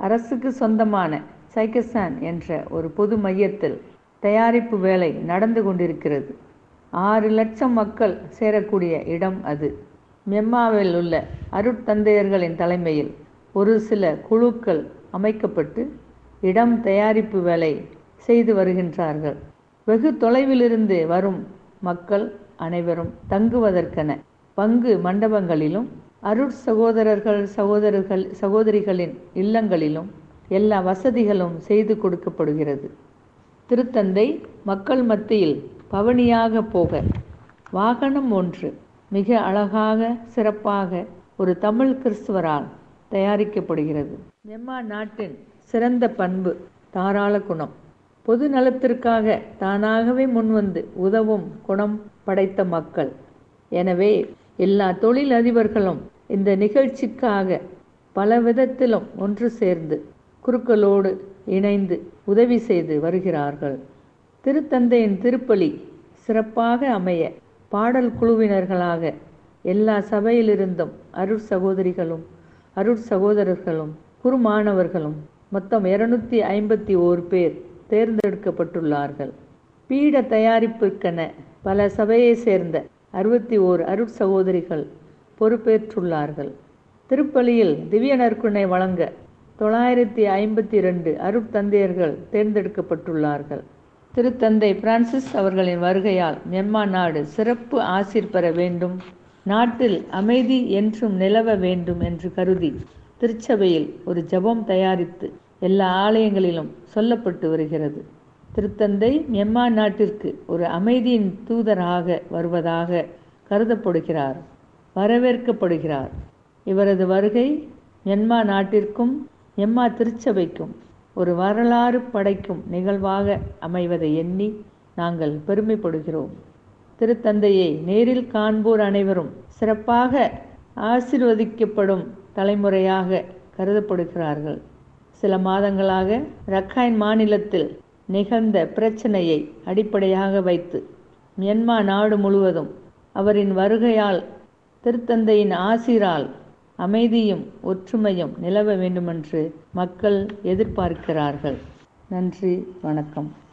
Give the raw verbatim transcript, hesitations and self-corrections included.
அரசுக்கு சொந்தமான சைக்கசான் என்ற ஒரு பொது மையத்தில் தயாரிப்பு வேலை நடந்து கொண்டிருக்கிறது. ஆறு லட்சம் மக்கள் சேரக்கூடிய இடம் அது. மியான்மரில் உள்ள அருட்தந்தையர்களின் தலைமையில் ஒரு சில குழுக்கள் அமைக்கப்பட்டு இடம் தயாரிப்பு வேலை செய்து வருகின்றார்கள். வெகு தொலைவிலிருந்து வரும் மக்கள் அனைவரும் தங்குவதற்கென பங்கு மண்டபங்களிலும் அருட் சகோதரர்கள் சகோதரர்கள் சகோதரிகளின் இல்லங்களிலும் எல்லா வசதிகளும் செய்து கொடுக்கப்படுகிறது. திருத்தந்தை மக்கள் மத்தியில் பவனியாக போக வாகனம் ஒன்று மிக அழகாக சிறப்பாக ஒரு தமிழ் கிறிஸ்துவரால் தயாரிக்கப்படுகிறது. மியான்மர் நாட்டின் சிறந்த பண்பு தாராள குணம். பொது நலத்திற்காக தானாகவே முன்வந்து உதவும் குணம் படைத்த மக்கள். எனவே எல்லா தொழிலதிபர்களும் இந்த நிகழ்ச்சிக்காக பல விதத்திலும் ஒன்று சேர்ந்து குருக்களோடு இணைந்து உதவி செய்து வருகிறார்கள். திருத்தந்தையின் திருப்பலி சிறப்பாக அமைய பாடல் குழுவினர்களாக எல்லா சபையிலிருந்தும் அருட் சகோதரிகளும் அருட் சகோதரர்களும் குருமானவர்களும் மொத்தம் இருநூத்தி ஐம்பத்தி ஓரு பேர் தேர்ந்தெடுக்கப்பட்டுள்ளார்கள். பீட தயாரிப்புக்கென பல சபையை சேர்ந்த அறுபத்தி ஓரு அருட் சகோதரிகள் பொறுப்பேற்றுள்ளார்கள். திருப்பலியில் திவ்ய நற்கருணை வழங்க தொள்ளாயிரத்தி ஐம்பத்தி இரண்டு அருட்தந்தையர்கள் தேர்ந்தெடுக்கப்பட்டுள்ளார்கள். திருத்தந்தை பிரான்சிஸ் அவர்களின் வருகையால் மியான்மர் நாடு சிறப்பு ஆசீர் பெற வேண்டும், நாட்டில் அமைதி என்றும் நிலவ வேண்டும் என்று கருதி திருச்சபையில் ஒரு ஜெபம் தயாரித்து எல்லா ஆலயங்களிலும் சொல்லப்பட்டு வருகிறது. திருத்தந்தை மியான்மர் நாட்டிற்கு ஒரு அமைதியின் தூதராக வருவதாக கருதப்படுகிறார், வரவேற்கப்படுகிறார். இவரது வருகை மியான்மர் நாட்டிற்கும் மியான்மர் திருச்சபைக்கும் ஒரு வரலாறு படைக்கும் நிகழ்வாக அமைவதை எண்ணி நாங்கள் பெருமைப்படுகிறோம். திருத்தந்தையை நேரில் காண்போர் அனைவரும் சிறப்பாக ஆசீர்வதிக்கப்படும் தலைமுறையாக கருதப்படுகிறார்கள். சில மாதங்களாக ரக்கைன் மாநிலத்தில் நிகழ்ந்த பிரச்சனையை அடிப்படையாக வைத்து மியான்மர் நாடு முழுவதும் அவரின் வருகையால் திருத்தந்தையின் ஆசீரால் அமைதியும் ஒற்றுமையும் நிலவ வேண்டுமென்று மக்கள் எதிர்பார்க்கிறார்கள். நன்றி, வணக்கம்.